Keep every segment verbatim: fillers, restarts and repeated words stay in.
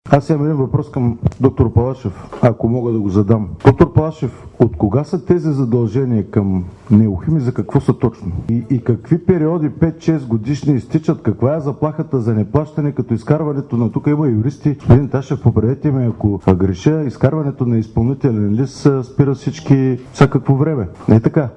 Аз имам един въпрос към доктор Палашев, ако мога да го задам. Доктор Палашев, от кога са тези задължения към Неохим и за какво са точно? И, и какви периоди пет-шест годишни изтичат? Каква е заплахата за неплащане, като изкарването на... Тук има юристи. Господин Ташев, поправете ме, ако греша, изкарването на изпълнителен лист спира всички всякакво време. Не е така?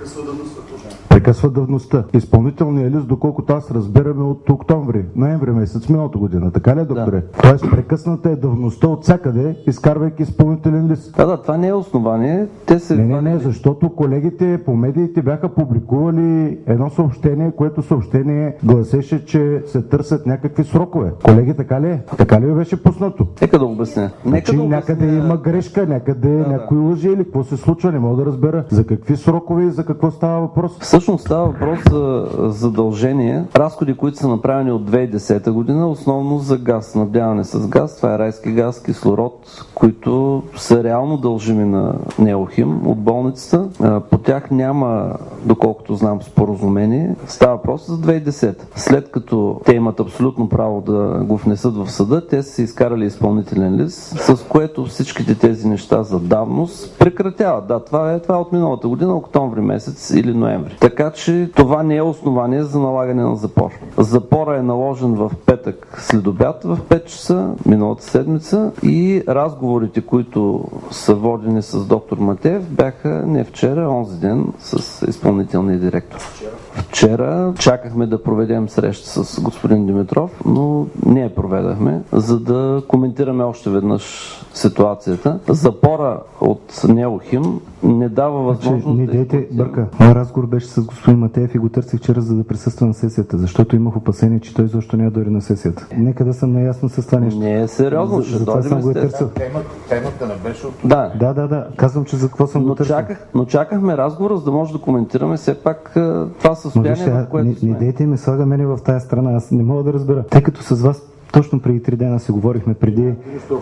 Прекъсва давността. Изпълнителният лист, доколкото аз разбираме, от октомври, ноември месец миналата година. Така ли, докторе? Да. Тоест прекъсната е давността от всякъде, изкарвайки изпълнителен лист. Да, да, това не е основание. Те се... Не, не, не, защото колегите по медиите бяха публикували едно съобщение, което съобщение гласеше, че се търсят някакви срокове. Колеги, така ли е? Така ли беше пуснато? Нека да обясня. Нека да обясня. Някъде има грешка, някъде да, някой да. лъжи или какво се случва, не мога да разбера. За какви срокове и за какво става въпрос? Всъщност става въпрос за задължения, разходи, които са направени от две хиляди и десета година, основно за газ, снабдяване с газ. Това е райски газ, кислород, които са реално дължими на Неохим от болницата. По тях няма, доколкото знам, споразумение. Става въпрос за две хиляди и десета. След като те имат абсолютно право да го внесат в съда, те са изкарали изпълнителен лист, с което всичките тези неща за давност прекратяват. Да, това е, това е от миналата година, октомври месец или ноември. Така че това не е основание за налагане на запор. Запора е наложен в петък след обяд в пет часа миналата седмица и разговорите, които са водени с доктор Матеев, бяха не вчера, а онзи ден с изпълнителния директор. Вчера чакахме да проведем среща с господин Димитров, но не я проведахме, за да коментираме още веднъж ситуацията. Запора от Неохим не дава възможност... Значи, не дейте бърка. Моя разговор беше с господин Матеев и го търсих вчера, за да присъства на сесията, защото имах опасение, че той защо няма дори на сесията. Нека да съм наясно с това нещо. Не е сериозно, ще дойдем го е търсил. Темата не беше от... Да. да, да, да. Казвам, че за какво съм но го търсил. Чаках, но чакахме разговора, за да може да коментираме все пак това състояние, в което не, сме. Не дейте ме слага мене в тая страна. Аз не мога да разбера. Тъй като с вас точно преди три дена си говорихме, преди,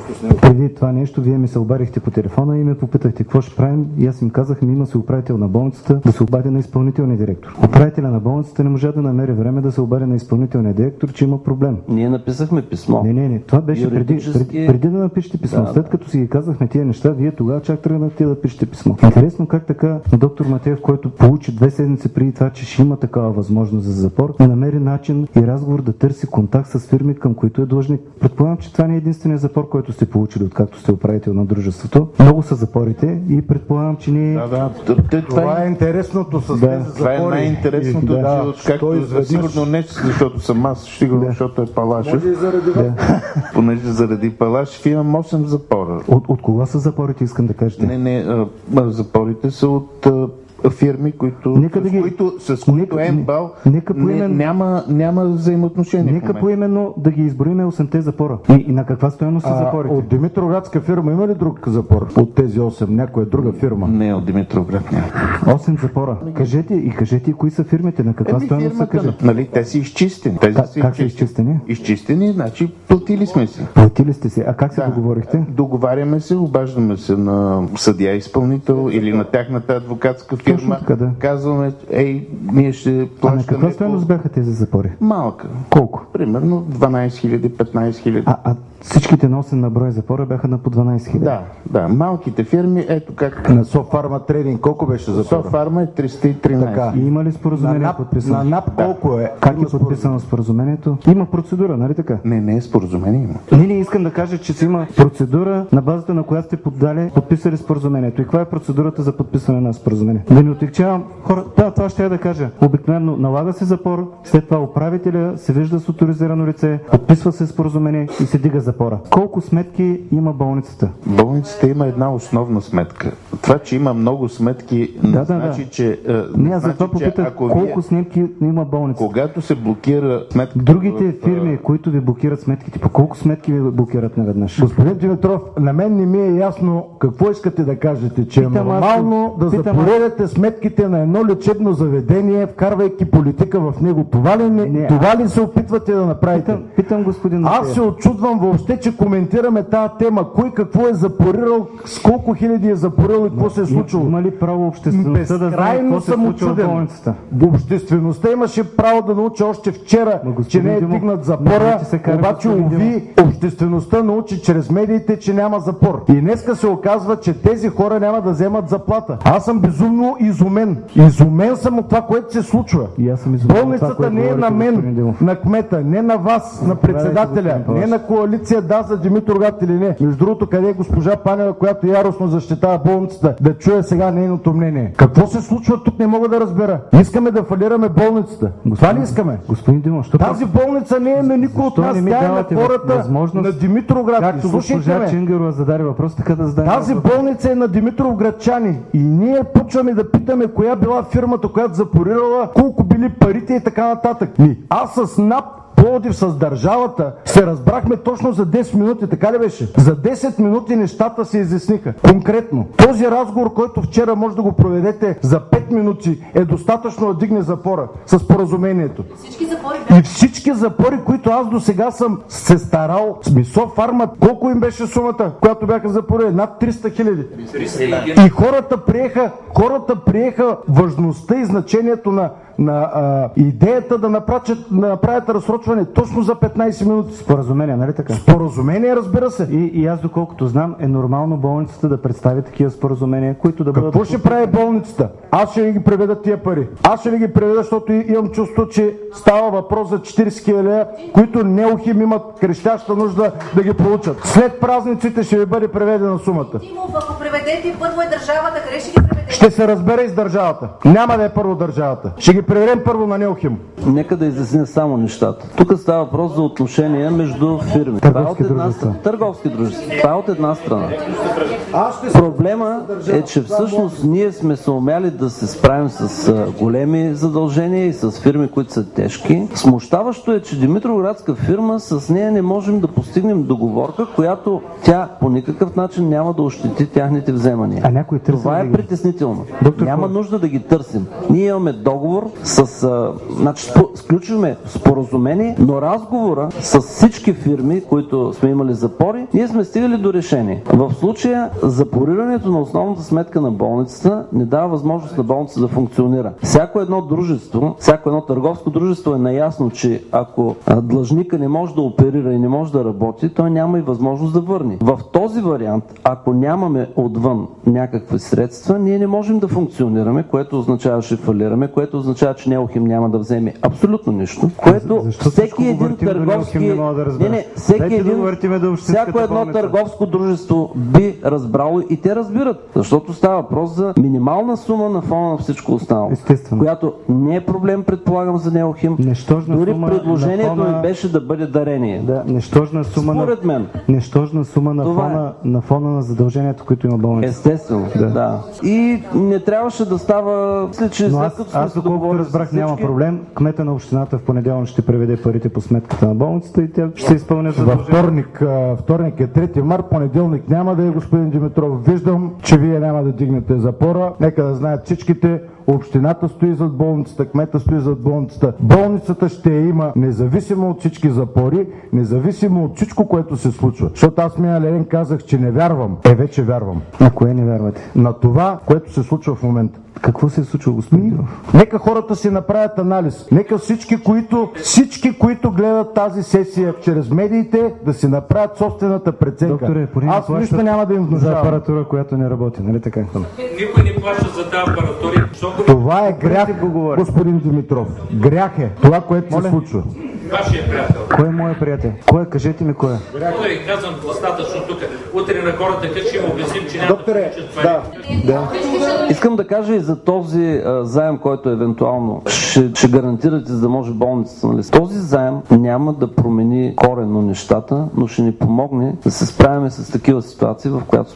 преди това нещо, вие ми се обадихте по телефона и ме попитахте какво ще правим и аз им казах, ми има се управител на болницата да се обади на изпълнителния директор. Управителя на болницата не можа да намери време да се обади на изпълнителния директор, че има проблем. Ние написахме писмо. Не, не, не. Това беше преди, преди, преди да напишете писмо. Да, След да. като си ги казахме тия неща, вие тогава чак тръгнахте да пишете писмо. Интересно как така доктор Матеев, който получи две седмици преди това, че ще има такава възможност за запор, не намери начин и разговор да търси контакт с фирми, към които е длъжник. Предполагам, че това не е единственият запор, който сте получили, откакто сте управител на дружеството. Много са запорите и предполагам, че не... Да, да. Това, това е интересното с да. тези запори. Това е най-интересното, да, да, откакто изведнъж... сигурно не, защото съм аз, сигурно, да. защото е Палашев. Може и заради да. Понеже заради Палашев имам осем запора. От, от кога са запорите, искам да кажете? Не, не, а, запорите са от... А, фирми, които, нека с, да ги, които, с които МБАЛ поименно, няма, няма взаимоотношение. Нека поименно да ги изброиме осемте запора. И, и на каква стоеност са запорите? От Димитровградска фирма има ли друг запор? От тези осем, някоя друга фирма? Не, от Димитровград няма. осем запора. Кажете и кажете кои са фирмите, на каква Еми, стоеност са, кажете. Нали, те са изчистени. Тези Как, са как са изчистени? Изчистени, значи платили сме си. Платили сте се. А как се да. договорихте? Договаряме се, обаждаме се на съдия изпълнител или на тяхната адвокатска фирма. Точно така, да. Казваме, ей, ние ще плащаме... А на каква стоеност по... бяха тези запори? Малка. Колко? Примерно дванайсет хиляди, петнайсет хиляди. А, а всичките на осем на брой запора бяха на по дванайсет хиляди? Да, да. Малките фирми, ето как... На Софарма Трейдинг колко беше запора? Софарма е триста и тринайсет. Така. И има ли споразумение на подписано? На НАП да. колко е? Как е подписано споразумението? Има процедура, нали така? Не, не е споразумение има. Не, не, искам да кажа, че си има процедура, на базата на която сте поддали, подписали споразумението. И каква е процедурата за подписване на споразумение? Да не отегчавам хора. Да, това ще я да кажа. Обикновено налага се запор, след това управителя се вижда с оторизирано лице, подписва се споразумение и се дига запора. Колко сметки има болницата? Болницата има една основна сметка. Това, че има много сметки, да, значи, да. че... Не, значи, аз за това попитах колко вие... сметки има болницата. Когато се блокира сметката... Другите в... фирми, които ви блокират сметките, по колко сметки ви блокират наведнъж? Господин Димитров, на мен не ми е ясно какво искате да кажете, че питам е нормално аз, да питам запорирате аз... сметките на едно лечебно заведение, вкарвайки политика в него. Това ли, не, не, това ли се опитвате да направите? Питам, питам господин Аз се очудвам въобще въобще, че коментираме тази тема. Кой какво е запорирал, с колко хиляди е запорирал и какво се е случило. Има ли право обществеността да знае какво се случва в болницата? Обществеността имаше право да научи още вчера, че не е дигнат запора, обаче уви, обществеността научи чрез медиите, че няма запор. И днеска се оказва, че тези хора няма да вземат заплата. Аз съм безумно изумен. Изумен съм от това, което се случва. И аз съм изумен. Болницата това, не е на мен, на кмета, не на вас, на председателя, не на коалиция да за Димитровград или не. Между другото, къде е госпожа Панева, която яростно защитава болницата, да чуя сега нейното мнение. Какво се случва тук, не мога да разбера. Искаме да фалираме болницата. Това ли искаме? Господин Димов, тази болница не е на никой от нас, тя е на хората на Димитровград. Както госпожа Ченгарова зададе въпрос, така да зададе. Тази болница е на Димитровградчани и ние почваме да питаме коя била фирмата, която запорирала, колко били парите и така нататък. И аз с НАП Пловдив с държавата се разбрахме точно за десет минути, така ли беше? За десет минути нещата се изясниха. Конкретно. Този разговор, който вчера може да го проведете за пет минути, е достатъчно да дигне запора с споразумението. Всички запори, и всички запори, които аз до сега съм се старал, смисъл фарма, колко им беше сумата, която бяха запорени? Над триста хиляди. И хората приеха, хората приеха важността и значението на на а, идеята да направят, да направят разсрочване точно за петнайсет минути. Споразумение, нали така? Споразумение, разбира се. И, и аз, доколкото знам, е нормално болницата да представи такива споразумения, които да бъдат... Какво ще прави болницата? Аз ще ли ги преведа тия пари. Аз ще ли ги преведа, защото имам чувство, че става въпрос за четирийсет хиляди, които Неохим имат крещяща нужда да ги получат. След празниците ще ви бъде преведена сумата. Тимов, ако преведете, първо е държавата, къде ще ги преведете? Ще се разбере и с държавата. Няма да е първо държавата. Ще ги преведем първо на Неохим. Нека да изясня само нещата. Тук става въпрос за отношения между фирми. Търговски дружества. Търговски дружества. Това е от една страна. Проблема е, че всъщност ние сме се умяли да се справим с големи задължения и с фирми, които са тежки. Смущаващо е, че Димитровградска фирма, с нея не можем да постигнем договорка, която тя по никакъв начин няма да ощети тяхните вземания. А някой търси. Това е притеснително. Доктор, няма нужда да ги търсим. Ние имаме договор с... А, значи, сключваме споразумение, но разговора с всички фирми, които сме имали запори, ние сме стигали до решение. В случая запорирането на основната сметка на болницата не дава възможност на болницата да функционира. Всяко едно дружество, всяко едно търговско дружество е наясно, че ако длъжника не може да оперира и не може да работи, той няма и възможност да върне. В този вариант, ако нямаме отвън някакви средства, ние не можем да функционираме, което означава, че фалираме, което означава, че Неохим няма да вземе абсолютно нищо, което защо всеки един търговски... Не мога да разбера. Не, не, всеки един... да всяко едно болница. търговско дружество би разбрало и те разбират, защото става въпрос за минимална сума на фона на всичко останало. Естествено. Която не е проблем, предполагам, за Неохим. Нещожна Дори сума предложението на фона... ми беше да бъде дарение. Да, нещожна сума Според на... мен. Нещожна сума на фона, е. на фона на задължението, които има болница. Естествено, да. да. И не трябваше да става... Мисля, че но аз, аз доколкото разбрах, няма проблем. Кмета на общината в понеделник ще преведе парите по сметката на болницата и тя ще се изпълнят задължението. Във вторник, вторник е трети март, понеделник няма да е, господин Димитров. Виждам, че вие няма да дигнете запора. Нека да знаят всичките. Общината стои зад болницата, кмета стои зад болницата. Болницата ще я има независимо от всички запори, независимо от всичко, което се случва. Защото аз миналия ден казах, че не вярвам. Е, вече вярвам. На кое не вярвате? На това, което се случва в момента. Какво се е случило, господин Димов? Нека хората си направят анализ. Нека всички, които, всички, които гледат тази сесия чрез медиите, да си направят собствената преценка. Докторе, аз нищо няма да им внушавам. За апаратура, която не работи, нали така? Никой не плаща за тази апаратура. Защото... Това е грях, господин Димитров. Грях е това, което Моля? се случва. Вашия приятел. Кой е моят приятел? Кой е? Кажете ми кой е. Той ви казвам достатъчно тук. Утре на хората, като ще им обясним, че няма Докторе, да получат пари. да, да. Искам да кажа и за този а, заем, който евентуално ще, ще гарантирате, за да може болницата. Нали? Този заем няма да промени коренно нещата, но ще ни помогне да се справим с такива ситуации, в която сме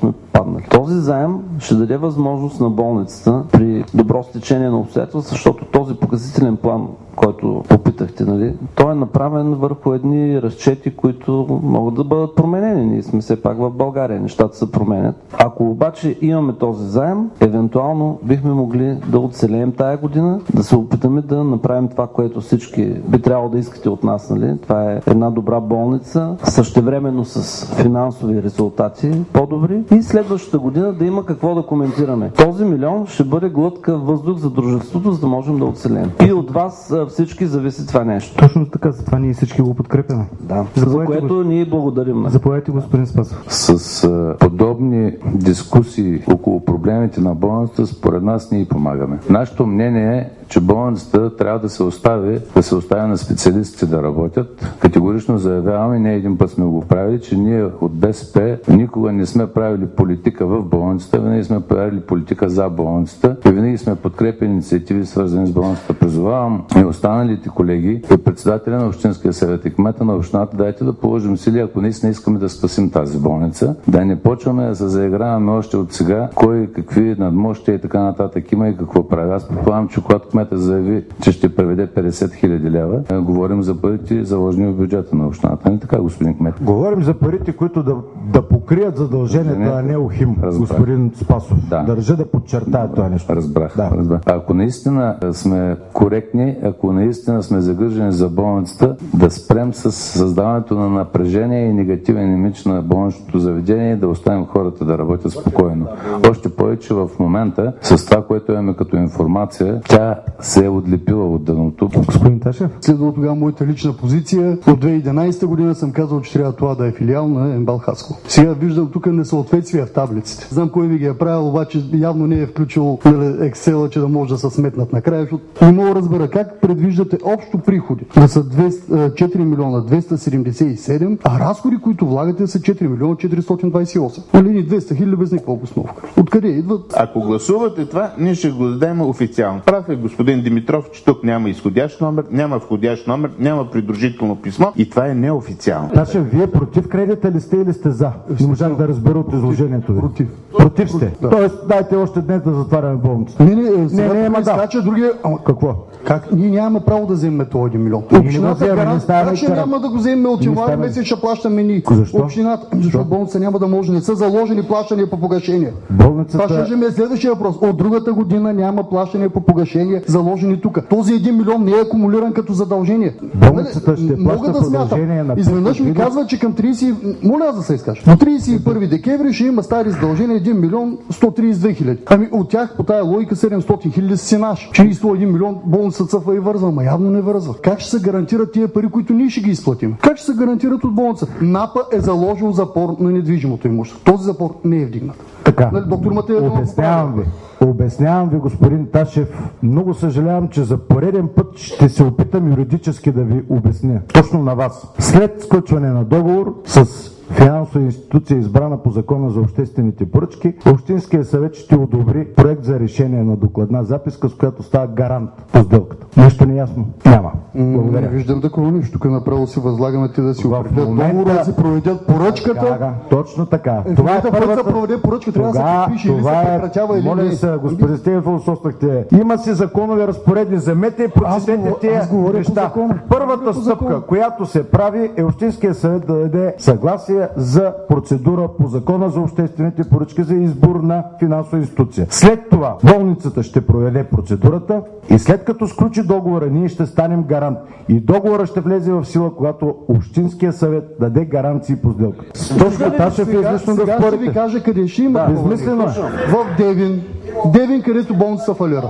паднали. Този заем ще даде възможност на болницата при добро стечение на обстоятелства, защото този погасителен план, който попитахте, нали, той е направен върху едни разчети, които могат да бъдат променени. Ние сме все пак в България, нещата се променят. Ако обаче имаме този заем, евентуално бихме могли да оцелеем тая година, да се опитаме да направим това, което всички би трябвало да искате от нас. Нали? Това е една добра болница, същевременно с финансови резултати по-добри и следващата година да има какво да коментираме. Този милион ще бъде глътка въздух за дружеството, за да можем да оцелеем. И от вас всички зависи това нещо. Точно така, за това ние всички го подкрепяме. Да, за което го... ние благодарим. Заповядайте, господин Спасов. С а, подобни дискусии около проблемите на болницата, според нас ние помагаме. Нашето мнение е, че болницата трябва да се остави, да се остави на специалистите да работят. Категорично заявяваме, не един път сме го правили, че ние от БСП никога не сме правили политика в болницата, винаги сме правили политика за болницата и винаги сме подкрепили инициативи, свързани с болницата. Призовавам и останалите колеги, и председателя на Общинския съвет и кмета на общината, дайте да положим сили, ако наистина искаме да спасим тази болница, да не почваме да се заиграваме още от сега, кой какви надмощия и така нататък има и какво прави. Аз предполагам, че когато кмета заяви, че ще преведе петдесет хиляди лева, говорим за парите, заложени в бюджета на общината. Не така, господин кмет? Говорим за парите, които да, да покрият задълженията, а не УХИМ, господин Спасов. Да. Държа да подчертая това нещо. Разбрах. Да. Разбрах. Ако наистина сме коректни, ако наистина сме загрижени за болницата, да спрем с създаването на напрежение и негативен имидж на болничното заведение и да оставим хората да работят спокойно. Още повече в момента, с това, което имаме като информация, тя се е отлепила от дъното. Господин Ташев? Следва тогава моята лична позиция. От две хиляди и единадесета година съм казал, че трябва това да е филиал на МБАЛ Хасково. Сега виждам тук несъответствия в таблиците. Знам кой ви ги е правил, обаче явно не е включил Excel, че да може да се сметнат накрая, защото не мога да разбера как предвиждате общо приходи да са четири милиона двеста седемдесет и седем, а разходи, които влагате, са четири милиона четиристотин двадесет и осем. Или двеста хиляди без никаква обосновка. Откъде идват? Ако гласувате това, ние ще го дадем официално. Прав е господин Димитров, че тук няма изходящ номер, няма входящ номер, няма придружително писмо и това е неофициално. Ташев, вие против кредита ли сте или сте за? Не можах да разбера от изложението ви. Против. Против сте? Да. Тоест, дайте още днес да затваряме болницата. Не, не, сега не, не, ма да. другия... Ама, какво? Как? Ние нямаме право да вземем този един милион. Общината гарант, как ще няма да го вземем от януари месец, ще плащаме ние. Защо? Общината, защото болница няма да може, не са заложени плащания по погашения. Болницата... Това ще ми е следващия въпрос. От другата година няма плащания по погашения, заложени тук. Този един милион не е акумулиран като задължение. Болницата ще плаща да продължение на... Изведнъж ми казва, че към тридесет... Моля аз да се изкажа. До тридесет и първи декември ще има стари задължения един милион сто тридесет и две хиляди. Ами от тях по тая логика седемстотин хиляди си наши. Че и сто един милион болницата цъфа и вързва, ма явно не вързва. Как ще се гарантират тия пари, които ние ще ги изплатим? Как ще се гарантират от болница? НАПа е заложил запор на недвижимото имущество. Този запор не е вдигнат. Така, нали, доктор Матеев, обяснявам ви. Обяснявам ви, господин Ташев. Много съжалявам, че за пореден път ще се опитам юридически да ви обясня. Точно на вас. След сключване на договор с финансова институция, избрана по Закона за обществените поръчки, Общинския съвет ще одобри проект за решение на докладна записка, с която става гарант по сделката. Нещо неясно? Няма. Благодаря. Не виждам такова нещо. Тук направо си възлагаме те да си определят момента... договора, да си проведят поръчката. Така, точно така. Е, това е първата... да проведе поръчка, трябва Тога, да се подпише или се прекратява или моля не. се, господин Стефан, философствахте. Има си законови разпоредби. Вземете и прочетете тези неща. Първата стъпка, която се прави, е Общинския съвет да даде съгласие за процедура по Закона за обществените поръчки за избор на финансова институция. След това болницата ще проведе процедурата и след като сключи договора, ние ще станем гарант. И договора ще влезе в сила, когато Общинския съвет даде гаранции по сделката. Точно Ташев е излишно да спорите. Сега ще ви кажа къде ще има. Да, безмислено е. В Девин. Девин, където болницата фалира.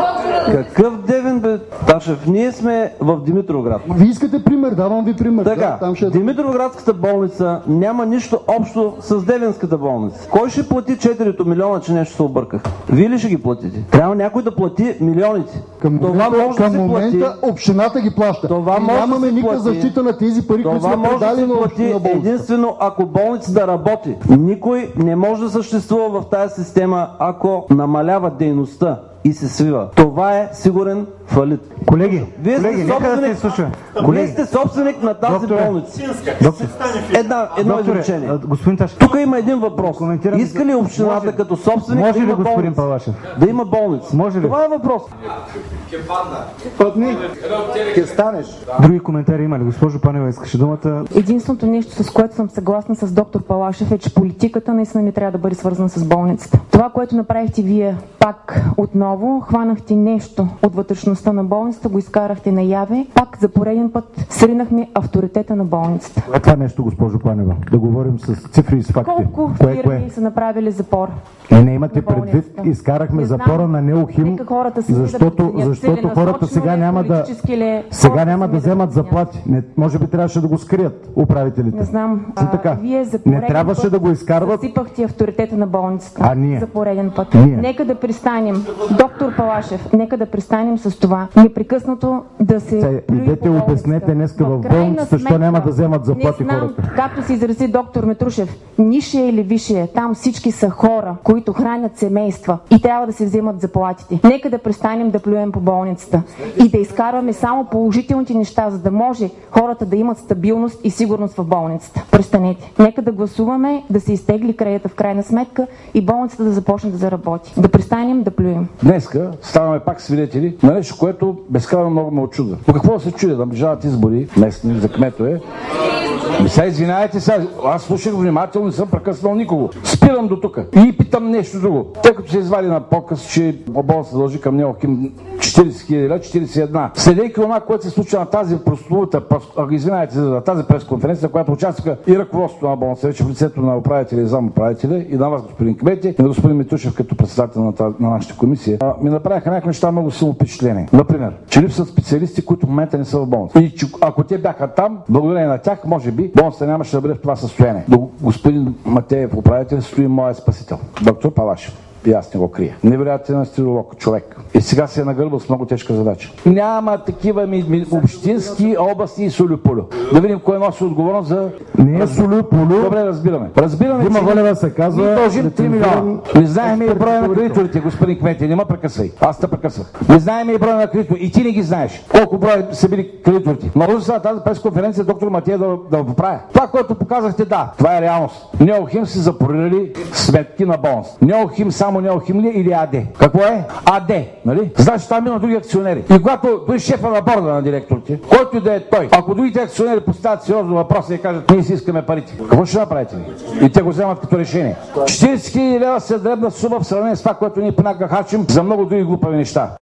Какъв Девин, бе, Ташев? Ние сме в Димитровград. Вие искате пример, давам ви пример. Така, да, там ще... Димитровградската болница няма нищо общо с Девинската болница. Кой ще плати четири милиона, че нещо се обърках? Вие ли ще ги платите? Трябва някой да плати милионите. Към това момента, може към да се момента плати. Общината ги плаща. Това и може нямаме да никаква защита на тези пари, които сме предали да на община болница. Единствено, ако болница да работи. Никой не може да съществува в тази система, ако намалява дейността и се свива. Това е сигурен фалит. Колеги, Вие колеги, сте нека да се слушаме. Вие сте собственик на тази Докторе, болница. Доктор, Една, едно Докторе, изречение. а, господин Ташев, Тук има един въпрос. коментирам- Иска ли общината Може- като собственик може да ли, има господин болница? Палашев? Да има болница. Може ли? Това е въпрос. Пътни, ке станеш. Други коментари има ли? Госпожо Панева, искаше думата. Единственото нещо, с което съм съгласна с доктор Палашев, е, че политиката наистина не трябва да бъде свързана с болницата. Това, което направихте вие пак отново, хванахте нещо от вътрешността на болницата, го изкарахте наяве, пак за пореден път сринахме авторитета на болницата. Кое е това нещо, госпожо Панева? Да говорим с цифри и с факти. Колко Кое, фирми кое? са направили запор? И не имате на предвид, болницата? изкарахме Не знам. запора на Неохим, Нека хората сами да защото, преценят, защото целенасочено хората сега ли, няма да, политически ли, сега хората няма сами да да вземат преценят. заплати. Не, може би трябваше да го скрият управителите. Не знам. И така. Вие за Не пореден трябваше път да го изкарват. засипахте авторитета на болницата. А ние? За пореден път. Ние? Нека да пристанем. Доктор Палашев, нека да пристанем с това. Непрекъснато да се Те, плюе идете по болницата. обяснете днеска в крайна болницата, защо сметка, няма да вземат заплати не знам, хората. както се изрази доктор Митрушев, нишия или висшия, там всички са хора, които хранят семейства и трябва да се вземат заплатите. Нека да престанем да плюем по болницата и да изкарваме само положителните неща, за да може хората да имат стабилност и сигурност в болницата. Престанете. Нека да гласуваме, да се изтегли кредита в крайна сметка и болницата да започне да заработи. Да престанем да плюем. Днеска ставаме пак свидетели на нещо, което безкрайно много ме очудва. По какво да се чудя? Да наближават избори местни за кметове. Не се извинявайте сега, аз слушах внимателно, не съм прекъснал никого. Спирам до тук и питам нещо друго. Тъй като се извади на показ, че болницата дължи към Неохим четирийсет хиляди, четирийсет и една. Следейки това, което се случва на тази прословута, извинявайте за тази пресконференция, която участваха и ръководството на болницата, вече в лицето на управителя и замуправителя, и на вас, господин Кмети, и на господин Митушев като председател на, тази, на нашата комисия, а, ми направиха някакви неща много силно впечатление. Например, че липсват специалисти, които в момента не са в болница. И че ако те бяха там, благодарение на тях, може би болницата нямаше да бъде в това състояние. До господин Матеев, управител, стои моят спасител, доктор Палашев. И аз не го крия. Невероятен астролог, човек. И сега се е нагърбал с много тежка задача. Няма такива ми, ми, общински области и солюполю. Да видим кой носи отговорност за... Не е солюполю. Добре, разбираме. Разбираме, Дима че Валева се казва... ние дължим три милиона. Не знаем и броя на кредиторите, господин Кмети. Не ме прекъсвай. Аз те прекъсвах. Не знаем и броя на кредиторите. И ти не ги знаеш. Колко броя са били кредиторите. Много за тази пресконференция доктор Матея да, да поправя. Това, което показахте, да, това е реалност. Неохим си запорирали сметки на болница. Неохим само Неохим ли или АД? Какво е? АД, нали? Значи там има други акционери. И когато той шефа на борда на директорите, който и да е той, ако другите акционери поставят сериозно въпроса и кажат, ние си искаме парите, какво ще направите ви? И те го вземат като решение. четирийсет хиляди лева се дребна сума в сравнение с това, което ние понякога харчим за много други глупави неща.